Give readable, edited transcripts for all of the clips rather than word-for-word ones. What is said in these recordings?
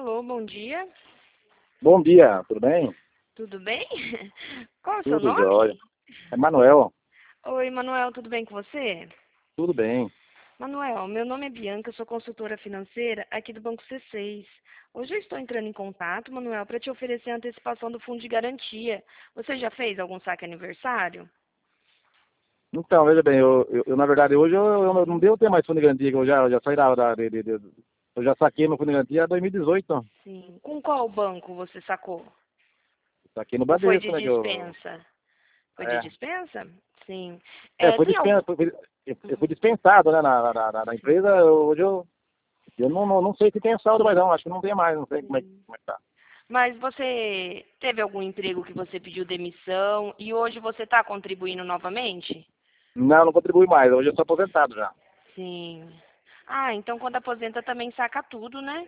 Alô, bom dia. Bom dia, tudo bem? Tudo bem? Qual é o seu Tudo nome? jóia. É Manuel, Oi, Manuel, tudo bem com você? tudo bem. Manuel, meu nome é Bianca, eu sou consultora financeira aqui do Banco C6. Hoje eu estou entrando em contato, Manuel, para te oferecer a antecipação do fundo de garantia. Você já fez algum saque aniversário? Então, veja bem, na verdade, hoje eu não devo ter mais fundo de garantia, que eu já saí eu já saquei meu fundo de garantia em 2018, Sim. Com qual banco você sacou? saquei no Ou foi Bradesco, de né, dispensa? Foi de é, dispensa? Sim. foi Tem algum... eu fui dispensado, né, na empresa, hoje eu não sei se tem saldo, mas não, acho que não tem mais, não sei Sim. como é que tá. Mas você teve algum emprego que você pediu demissão e hoje você está contribuindo novamente? Não contribui mais, hoje eu sou aposentado já. Sim. Ah, então quando aposenta também saca tudo, né?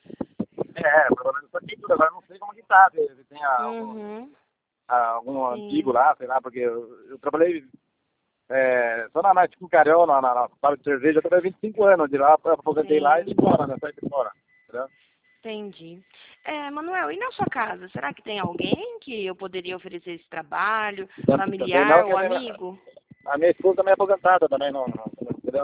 Pelo menos eu saquei tudo, agora eu não sei como que tá, se tem Uhum. algum antigo Sim. lá, sei lá, porque eu trabalhei só tipo, em Carol, na fábrica de cerveja, eu trabalhei 25 anos de lá, eu aposentei lá e Sim. vim embora, né? Saí embora, entendeu? Entendi. Manuel, e na sua casa, será que tem alguém que eu poderia oferecer esse trabalho, Também não, familiar que ou amigo? a minha esposa também é aposentada também, entendeu?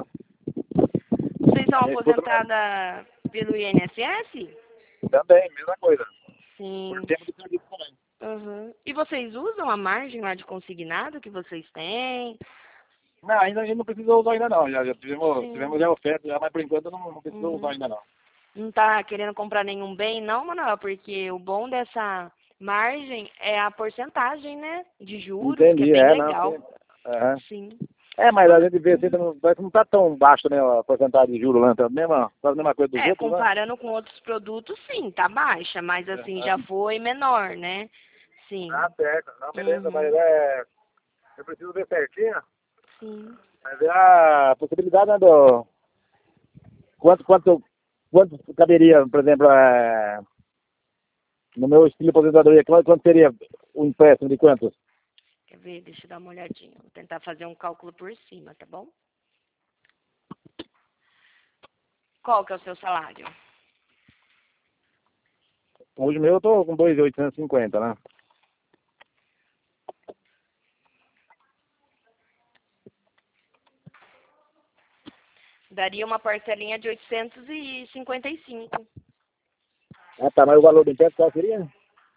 Vocês são A minha esposa aposentada pelo INSS? também, mesma coisa. Por Sim. tempo de serviço também. Uhum. E vocês usam a margem lá de consignado que vocês têm? Não, ainda a gente não precisou usar ainda não, já tivemos Sim. já oferta, já, mas por enquanto não precisou usar Uhum. ainda não. Não tá querendo comprar nenhum bem, não, Manuel, porque o bom dessa margem é a porcentagem, né, de juros, que é Entendi, bem não, legal. sim. Aham. Sim. Mas a Mano, gente vê assim, parece que não tá tão baixo, né, a porcentagem de juros lá, tá quase a mesma coisa dos outros, né? comparando com outros produtos, sim, tá baixa, mas assim, já foi menor, né? Ah, Sim. certo. Não, beleza, mas Uhum. eu preciso ver certinho, Sim. mas é a possibilidade, né, quanto, quanto, quanto caberia, por exemplo, no meu estilo de aposentadoria, quanto seria o empréstimo de quantos? Quer ver? Deixa eu dar uma olhadinha. Vou tentar fazer um cálculo por cima, tá bom? Qual que é o seu salário? Hoje meu eu tô com 2.850, né? Daria uma parcelinha de 855. Ah, tá, mas o valor do empréstimo qual seria?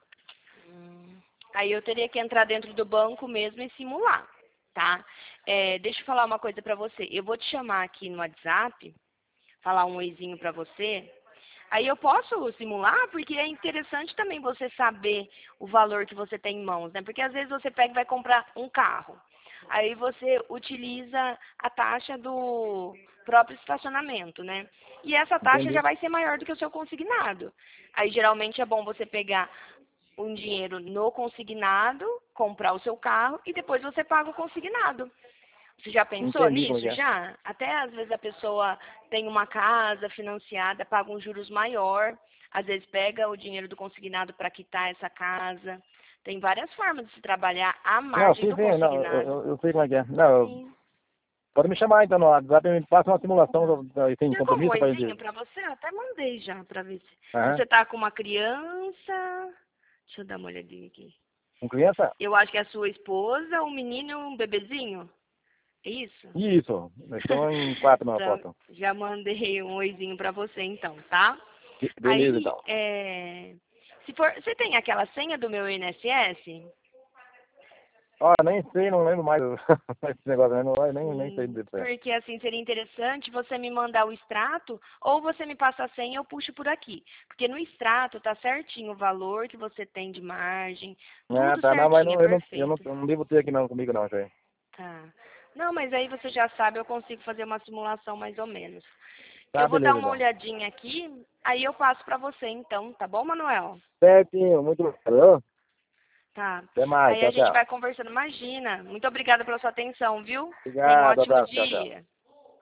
Aí eu teria que entrar dentro do banco mesmo e simular, tá? Deixa eu falar uma coisa pra você. Eu vou te chamar aqui no WhatsApp, falar um oizinho pra você. Aí eu posso simular, porque é interessante também você saber o valor que você tem em mãos, né? Porque às vezes você pega e vai comprar um carro. Aí você utiliza a taxa do próprio estacionamento, né? E essa taxa já Entendi. vai ser maior do que o seu consignado. Aí geralmente é bom você pegar um dinheiro no consignado, comprar o seu carro e depois você paga o consignado. Você já pensou Entendi como é nisso que é. já? Até às vezes a pessoa tem uma casa financiada, paga um juros maior, às vezes pega o dinheiro do consignado para quitar essa casa. Tem várias formas de se trabalhar à Não, margem sim, do sim, não, consignado. eu sei como é que é. Não, Sim. pode me chamar então no WhatsApp, me passa uma Tá. simulação sem Tem como um compromisso pra oizinho gente. para você? Eu até mandei já para ver se Aham. você tá com uma criança. Deixa eu dar uma olhadinha aqui. Com criança? Eu acho que é a sua esposa, um menino e um bebezinho. É isso? Isso, nós estamos em 4 na Então, foto. já mandei um oizinho pra você então, tá? Beleza, Aí, então. se for, você tem aquela senha do meu INSS? Ó, nem sei, não lembro mais esse negócio, né? Nem sei dizer. Porque assim seria interessante você me mandar o extrato ou você me passa a senha e eu puxo por aqui. Porque no extrato tá certinho o valor que você tem de margem, Ah, tudo tá, não, mas certinho, é não, perfeito. eu não devo ter aqui não, comigo não, já. Tá. Não, mas aí você já sabe, eu consigo fazer uma simulação mais ou menos. Eu Tá, vou dar beleza, uma então. olhadinha aqui, aí eu passo pra você então, tá bom, Manuel? Certinho, muito obrigado. Tá. Até mais, Aí a tchau, gente tchau. vai conversando. Imagina. Muito obrigada pela sua atenção, viu? Tenha um Obrigado, ótimo abraço, tchau, tchau. dia.